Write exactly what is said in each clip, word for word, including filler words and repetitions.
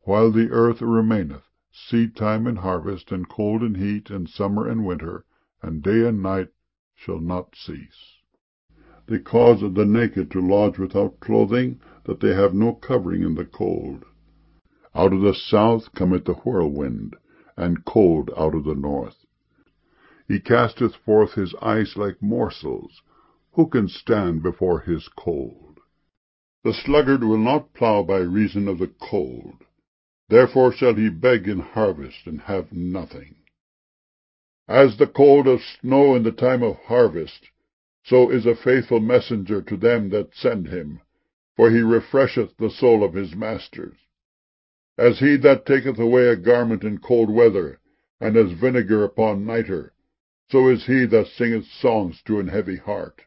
While the earth remaineth, seed time and harvest, and cold and heat, and summer and winter, and day and night shall not cease. They cause the naked to lodge without clothing, that they have no covering in the cold. Out of the south cometh the whirlwind, and cold out of the north. He casteth forth his ice like morsels. Who can stand before his cold? The sluggard will not plough by reason of the cold. Therefore shall he beg in harvest, and have nothing. As the cold of snow in the time of harvest, so is a faithful messenger to them that send him, for he refresheth the soul of his masters. As he that taketh away a garment in cold weather, and as vinegar upon nitre, so is he that singeth songs to an heavy heart.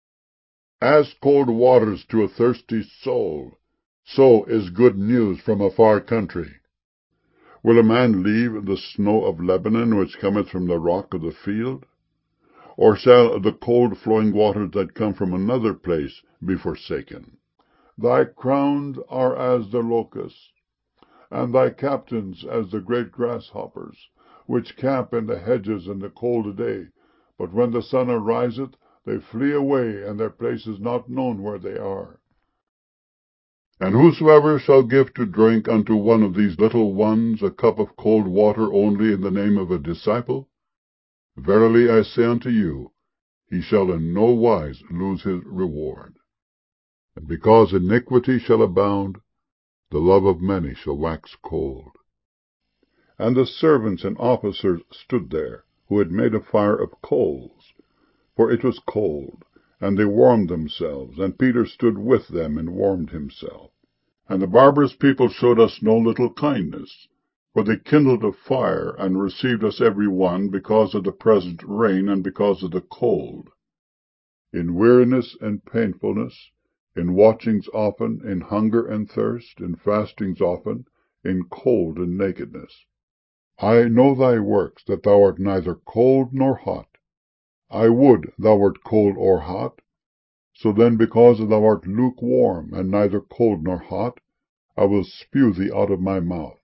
As cold waters to a thirsty soul, so is good news from a far country. Will a man leave the snow of Lebanon, which cometh from the rock of the field? Or shall the cold flowing waters that come from another place be forsaken? Thy crowns are as the locusts, and thy captains as the great grasshoppers, which camp in the hedges in the cold day, but when the sun ariseth, they flee away, and their place is not known where they are. And whosoever shall give to drink unto one of these little ones a cup of cold water only in the name of a disciple, verily I say unto you, he shall in no wise lose his reward. And because iniquity shall abound, the love of many shall wax cold. And the servants and officers stood there, who had made a fire of coals, for it was cold, and they warmed themselves, and Peter stood with them and warmed himself. And the barbarous people showed us no little kindness, for they kindled a fire, and received us every one, because of the present rain, and because of the cold. In weariness and painfulness, in watchings often, in hunger and thirst, in fastings often, in cold and nakedness. I know thy works, that thou art neither cold nor hot. I would thou wert cold or hot. So then, because thou art lukewarm, and neither cold nor hot, I will spew thee out of my mouth.